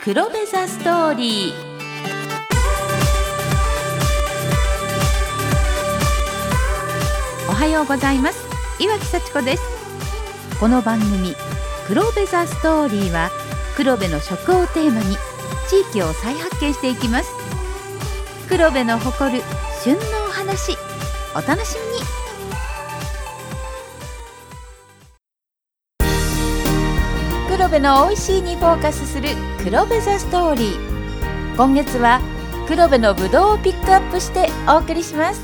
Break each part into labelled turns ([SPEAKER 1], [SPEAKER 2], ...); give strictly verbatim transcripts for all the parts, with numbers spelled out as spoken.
[SPEAKER 1] 黒部ザストーリー。おはようございます。岩木幸子です。この番組黒部ザストーリーは黒部の食をテーマに地域を再発見していきます。黒部の誇る旬のお話、お楽しみに。黒部の美味しいにフォーカスする黒部ザストーリー。今月は黒部のぶどうをピックアップしてお送りします。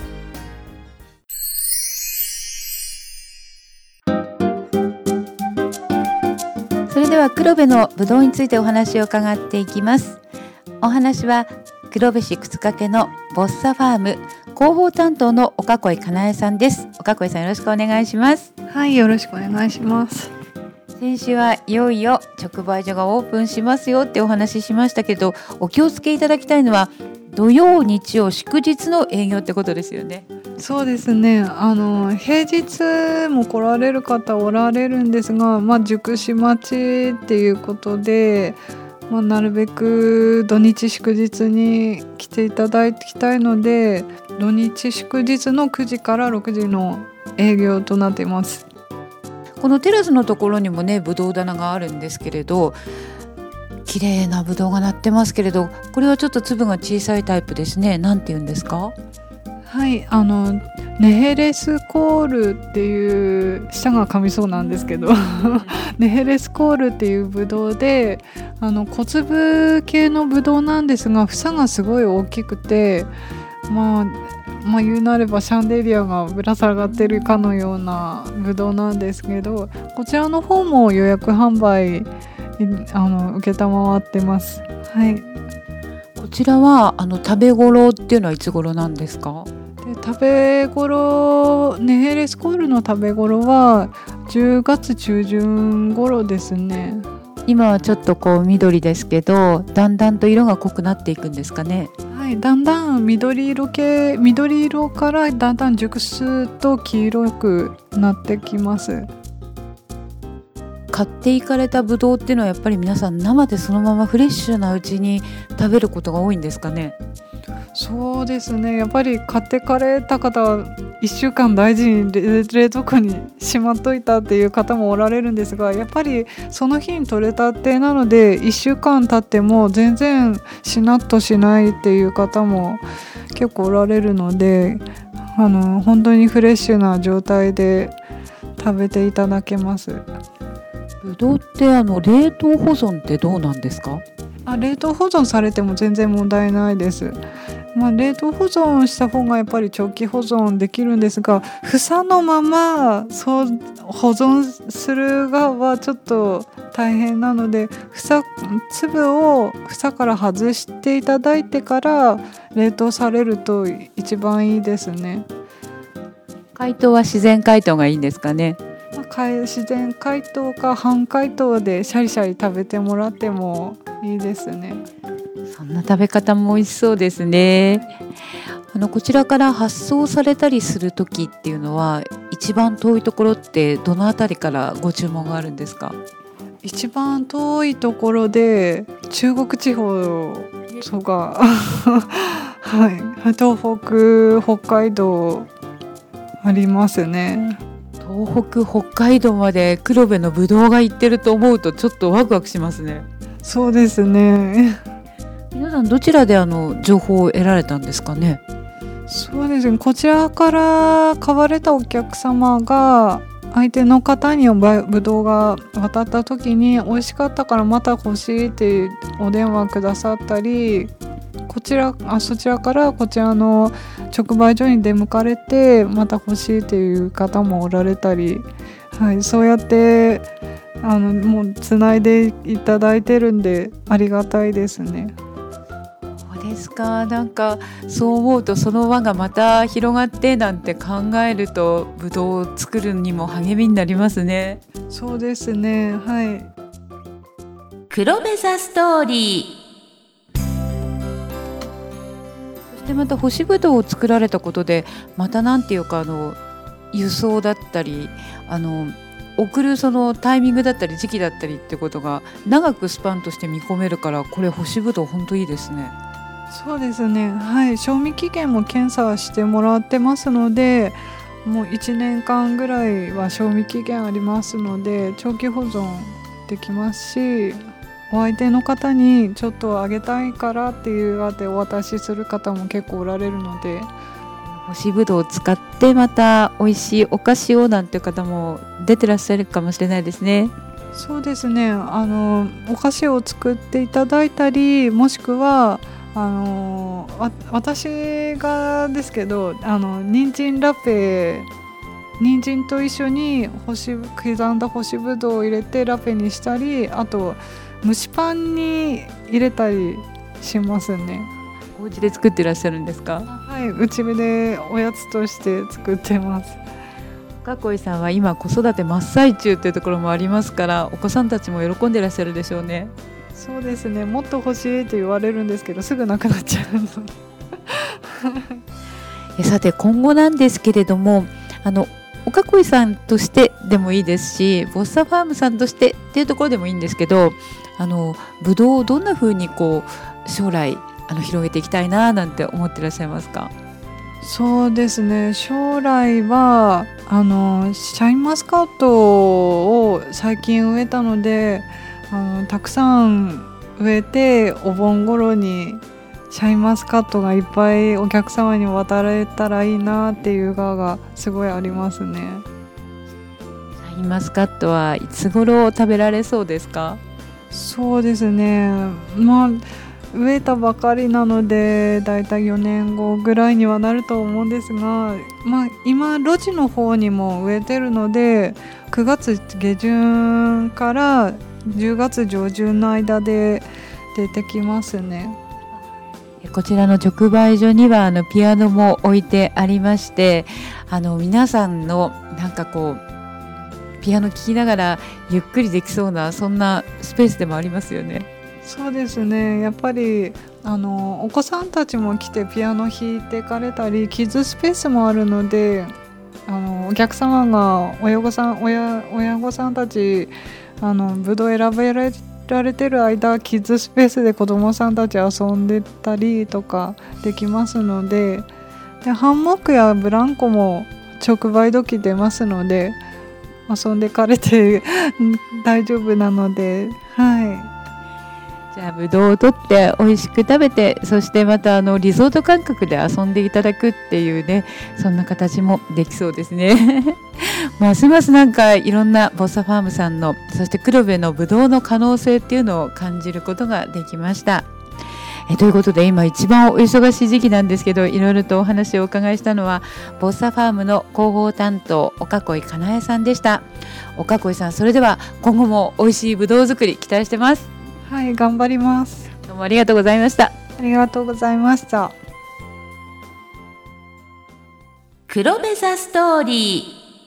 [SPEAKER 1] それでは黒部のぶどうについてお話を伺っていきます。お話は黒部市沓掛のボッサファーム広報担当の岡越かなえさんです。岡越さん、よろしくお願いします。
[SPEAKER 2] はい、よろしくお願いします。
[SPEAKER 1] 先週はいよいよ直売所がオープンしますよってお話ししましたけど、お気をつけいただきたいのは土曜日曜祝日の営業ってことですよね。
[SPEAKER 2] そうですね、あの平日も来られる方おられるんですが、まあ、熟し待ちっていうことで、まあ、なるべく土日祝日に来ていただきたいので、土日祝日のくじからろくじの営業となっています。
[SPEAKER 1] このテラスのところにもね、ぶどう棚があるんですけれど、綺麗なぶどうがなってますけれど、これはちょっと粒が小さいタイプですね。なんて言うんですか？
[SPEAKER 2] はい、あのネヘレスコールっていう、舌が噛みそうなんですけどネヘレスコールっていうぶどうで、あの小粒系のぶどうなんですが、房がすごい大きくて、まあまあ、言うなればシャンデリアがぶら下がってるかのようなぶどうなんですけど、こちらの方も予約販売あの受けたまわってます。はい、
[SPEAKER 1] こちらはあの食べ頃っていうのはいつ頃なんですか？
[SPEAKER 2] で食べ頃、ネヘレスコールの食べ頃はじゅうがつ中旬頃ですね。
[SPEAKER 1] 今はちょっとこう緑ですけど、だんだんと色が濃くなっていくんですかね。
[SPEAKER 2] はい、だんだん緑色系緑色からだんだん熟すと黄色くなってきます。
[SPEAKER 1] 買っていかれたぶどうっていうのはやっぱり皆さん生でそのままフレッシュなうちに食べることが多いんですかね。
[SPEAKER 2] そうですね、やっぱり買ってかれた方はいっしゅうかん大事に冷蔵庫にしまっといたっていう方もおられるんですが、やっぱりその日に取れたてなのでいっしゅうかん経っても全然しなっとしないっていう方も結構おられるので、あの本当にフレッシュな状態で食べていただけます。
[SPEAKER 1] ぶどうってあの冷凍保存ってどうなんですか？
[SPEAKER 2] あ、冷凍保存されても全然問題ないです。まあ、冷凍保存した方がやっぱり長期保存できるんですが、房のままそう保存する側はちょっと大変なので、房粒を房から外していただいてから冷凍されると一番いいですね。
[SPEAKER 1] 解凍は自然解凍がいいんですかね？
[SPEAKER 2] 自然解凍か半解凍でシャリシャリ食べてもらってもいいですね。
[SPEAKER 1] そんな食べ方も美味しそうですね。あのこちらから発送されたりする時っていうのは、一番遠いところってどのあたりからご注文があるんですか？
[SPEAKER 2] 一番遠いところで中国地方とかはい、東北北海道ありますね。
[SPEAKER 1] 東北北海道まで黒部のぶどうが行ってると思うとちょっとワクワクしますね。
[SPEAKER 2] そうですね。
[SPEAKER 1] 皆さんどちらであの情報を得られたんですかね？
[SPEAKER 2] そうですね、こちらから買われたお客様が相手の方にぶどうが渡った時に、美味しかったからまた欲しいってお電話くださったり、こちらあそちらからこちらの直売所に出向かれてまた欲しいっていう方もおられたり、はい、そうやってあのもうつないでいただいてるんでありがたいですね。
[SPEAKER 1] そうですか。なんかそう思うとその輪がまた広がってなんて考えると、ぶどうを作るにも励みになりますね。
[SPEAKER 2] そうですね、はい。
[SPEAKER 1] 黒部ザストーリー。そしてまた干しぶどうを作られたことで、またなんていうかあの輸送だったり、あの送るそのタイミングだったり時期だったりってことが長くスパンとして見込めるから、これ干しぶどう本当いいですね。
[SPEAKER 2] そうですね、はい、賞味期限も検査してもらってますので、もういちねんかんぐらいは賞味期限ありますので長期保存できますし、お相手の方にちょっとあげたいからっていうあてお渡しする方も結構おられるので、
[SPEAKER 1] 干しぶどうを使ってまた美味しいお菓子をなんていう方も出てらっしゃるかもしれないですね。
[SPEAKER 2] そうですね、あのお菓子を作っていただいたり、もしくはあのわ私がですけど、あの人参ラペ人参と一緒に干し刻んだ干しぶどうを入れてラペにしたり、あと蒸しパンに入れたりしますね。
[SPEAKER 1] お家で作ってらっしゃるんですか？
[SPEAKER 2] はい、うちでおやつとして作ってます。
[SPEAKER 1] 岡恋さんは今子育て真っ最中というところもありますから、お子さんたちも喜んでらっしゃるでしょうね。
[SPEAKER 2] そうですね、もっと欲しいって言われるんですけどすぐなくなっちゃうの
[SPEAKER 1] さて今後なんですけれども、あの岡恋さんとしてでもいいですし、ボッサファームさんとしてっていうところでもいいんですけど、あのブドウをどんな風にこう将来あの広げていきたいななんて思ってらっしゃいますか？
[SPEAKER 2] そうですね、将来はあのシャインマスカットを最近植えたので、あのたくさん植えてお盆頃にシャインマスカットがいっぱいお客様に渡れたらいいなっていう側がすごいありますね。
[SPEAKER 1] シャインマスカットはいつ頃食べられそうですか？
[SPEAKER 2] そうですね、まあ植えたばかりなのでだいたいよねんごぐらいにはなると思うんですが、まあ、今路地の方にも植えてるのでくがつげじゅんからじゅうがつじょうじゅんの間で出てきますね。
[SPEAKER 1] こちらの直売所にはあのピアノも置いてありまして、あの皆さんのなんかこうピアノ聴きながらゆっくりできそうな、そんなスペースでもありますよね。
[SPEAKER 2] そうですね、やっぱりあのお子さんたちも来てピアノ弾いてかれたり、キッズスペースもあるので、あのお客様が親御さん 親, 親御さんたちあのブドウ選べられてる間、キッズスペースで子どもさんたち遊んでたりとかできますので、でハンモックやブランコも直売時出ますので遊んでかれて大丈夫なので、はい。
[SPEAKER 1] じゃあぶどうを取って美味しく食べて、そしてまたあのリゾート感覚で遊んでいただくっていうね、そんな形もできそうですねますますなんかいろんなボッサファームさんの、そして黒部のぶどうの可能性っていうのを感じることができました。えということで今一番お忙しい時期なんですけど、いろいろとお話をお伺いしたのはボッサファームの広報担当岡恋かなえさんでした。岡恋さん、それでは今後も美味しいぶどう作り期待してます。
[SPEAKER 2] はい、頑張ります。
[SPEAKER 1] どうもありがとうございました。
[SPEAKER 2] ありがとうございました。
[SPEAKER 1] 黒部ザストーリ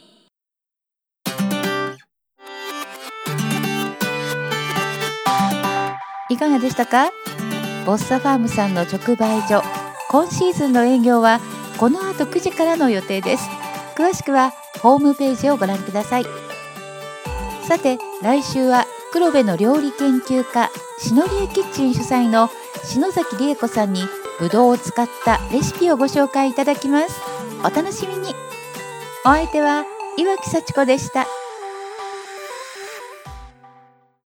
[SPEAKER 1] ー、いかがでしたか？ボッサファームさんの直売所、今シーズンの営業はこの後くじからの予定です。詳しくはホームページをご覧ください。さて来週は黒部の料理研究家しのりえキッチン主催の篠崎理恵子さんにぶどうを使ったレシピをご紹介いただきます。お楽しみに。お相手は岩木幸子でした。